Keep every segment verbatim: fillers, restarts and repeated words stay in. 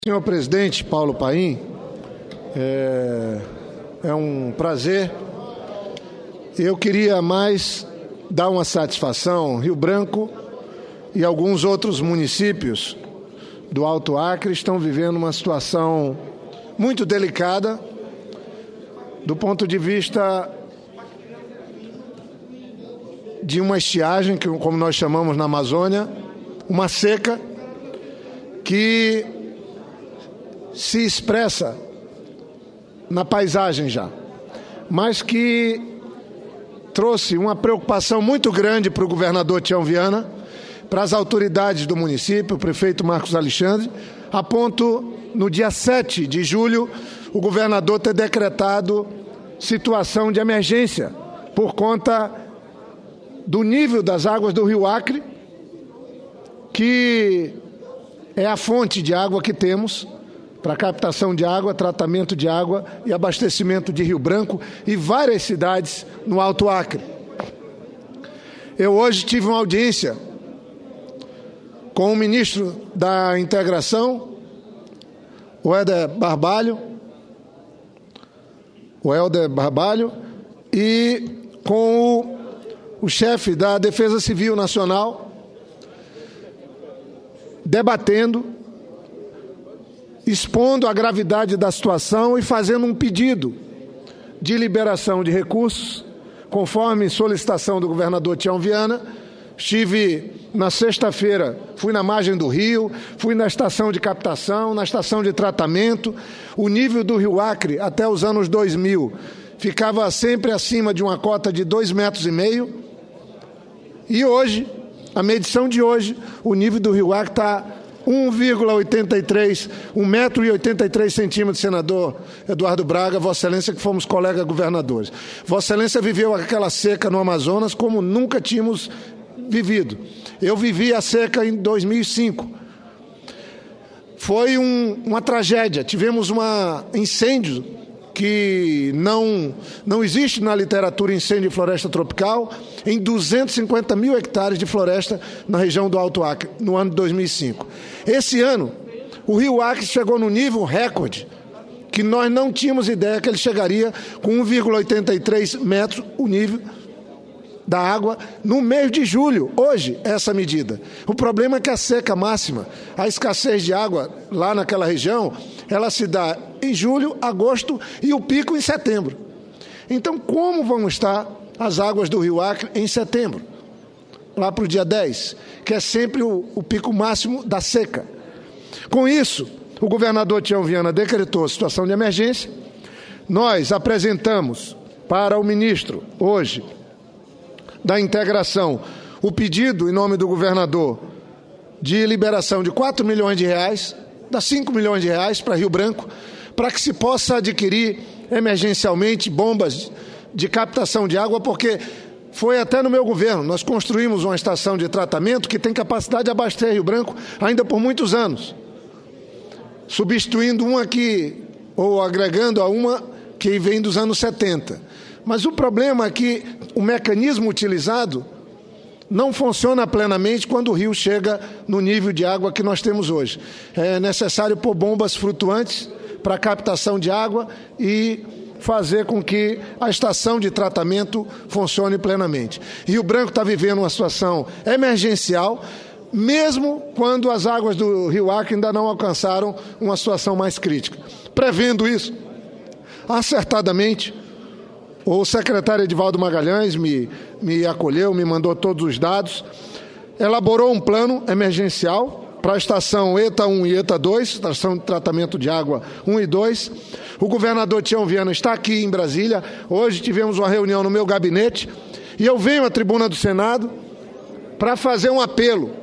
Senhor presidente Paulo Paim, é, é um prazer. Eu queria mais dar uma satisfação. Rio Branco e alguns outros municípios do Alto Acre estão vivendo uma situação muito delicada do ponto de vista de uma estiagem, que, como nós chamamos na Amazônia, uma seca que se expressa na paisagem já, mas que trouxe uma preocupação muito grande para o governador Tião Viana, para as autoridades do município, o prefeito Marcos Alexandre, a ponto, no dia sete de julho, o governador ter decretado situação de emergência por conta do nível das águas do Rio Acre, que é a fonte de água que temos para captação de água, tratamento de água e abastecimento de Rio Branco e várias cidades no Alto Acre. Eu hoje tive uma audiência com o ministro da Integração, o Helder Barbalho, o Helder Barbalho, e com o, o chefe da Defesa Civil Nacional, debatendo, expondo a gravidade da situação e fazendo um pedido de liberação de recursos, conforme solicitação do governador Tião Viana. Estive na sexta-feira, fui na margem do rio, fui na estação de captação, na estação de tratamento. O nível do Rio Acre, até os anos dois mil, ficava sempre acima de uma cota de dois metros e meio. E hoje, a medição de hoje, o nível do Rio Acre está um vírgula oitenta e três, um metro e oitenta e três centímetros, senador Eduardo Braga, Vossa Excelência, que fomos colegas governadores. Vossa Excelência viveu aquela seca no Amazonas como nunca tínhamos vivido. Eu vivi a seca em dois mil e cinco. Foi um, uma tragédia. Tivemos um incêndio que não, não existe na literatura, incêndio de floresta tropical, em duzentos e cinquenta mil hectares de floresta na região do Alto Acre, no ano de dois mil e cinco. Esse ano, o Rio Acre chegou no nível recorde, que nós não tínhamos ideia que ele chegaria com um vírgula oitenta e três metros, o nível da água, no mês de julho, hoje, essa medida. O problema é que a seca máxima, a escassez de água lá naquela região, ela se dá em julho, agosto e o pico em setembro. Então, como vão estar as águas do Rio Acre em setembro? Lá para o dia dez, que é sempre o, o pico máximo da seca. Com isso, o governador Tião Viana decretou situação de emergência. Nós apresentamos para o ministro, hoje, da Integração, o pedido, em nome do governador, de liberação de quatro milhões de reais, dá cinco milhões de reais para Rio Branco, para que se possa adquirir emergencialmente bombas de captação de água, porque foi até no meu governo, nós construímos uma estação de tratamento que tem capacidade de abastecer Rio Branco ainda por muitos anos, substituindo uma que, ou agregando a uma que vem dos anos setenta. Mas o problema é que o mecanismo utilizado não funciona plenamente quando o rio chega no nível de água que nós temos hoje. É necessário pôr bombas flutuantes para captação de água e fazer com que a estação de tratamento funcione plenamente. Rio Branco está vivendo uma situação emergencial, mesmo quando as águas do Rio Acre ainda não alcançaram uma situação mais crítica. Prevendo isso, acertadamente, o secretário Edivaldo Magalhães me, me acolheu, me mandou todos os dados, elaborou um plano emergencial para a estação ETA um e ETA dois, estação de tratamento de água um e dois. O governador Tião Viana está aqui em Brasília. Hoje tivemos uma reunião no meu gabinete e eu venho à tribuna do Senado para fazer um apelo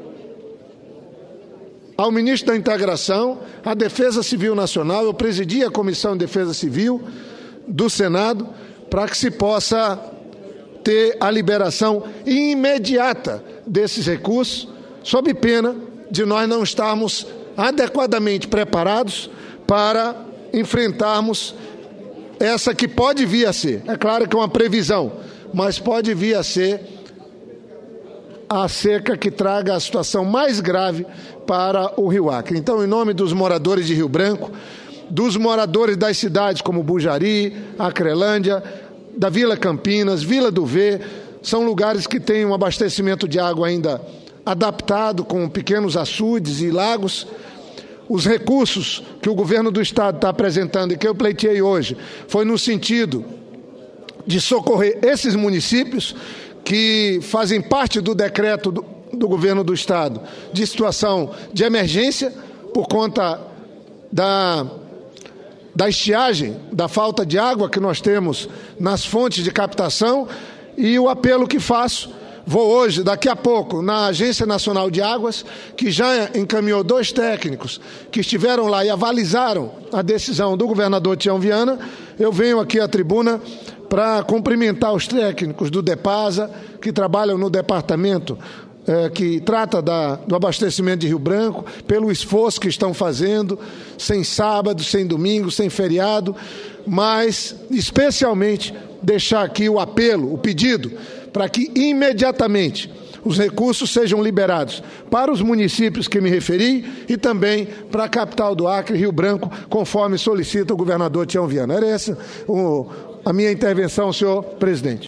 ao ministro da Integração, à Defesa Civil Nacional. Eu presidi a Comissão de Defesa Civil do Senado, para que se possa ter a liberação imediata desses recursos, sob pena de nós não estarmos adequadamente preparados para enfrentarmos essa que pode vir a ser, é claro que é uma previsão, mas pode vir a ser a seca que traga a situação mais grave para o Rio Acre. Então, em nome dos moradores de Rio Branco, dos moradores das cidades como Bujari, Acrelândia, da Vila Campinas, Vila do V, são lugares que têm um abastecimento de água ainda adaptado, com pequenos açudes e lagos. Os recursos que o governo do estado está apresentando e que eu pleiteei hoje foi no sentido de socorrer esses municípios que fazem parte do decreto do, do governo do estado de situação de emergência por conta da, da estiagem, da falta de água que nós temos nas fontes de captação. E o apelo que faço, vou hoje, daqui a pouco, na Agência Nacional de Águas, que já encaminhou dois técnicos que estiveram lá e avalizaram a decisão do governador Tião Viana. Eu venho aqui à tribuna para cumprimentar os técnicos do DEPASA, que trabalham no departamento eh, que trata da, do abastecimento de Rio Branco, pelo esforço que estão fazendo, sem sábado, sem domingo, sem feriado, mas especialmente deixar aqui o apelo, o pedido, para que imediatamente os recursos sejam liberados para os municípios que me referi e também para a capital do Acre, Rio Branco, conforme solicita o governador Tião Viana. Era essa o, a minha intervenção, senhor presidente.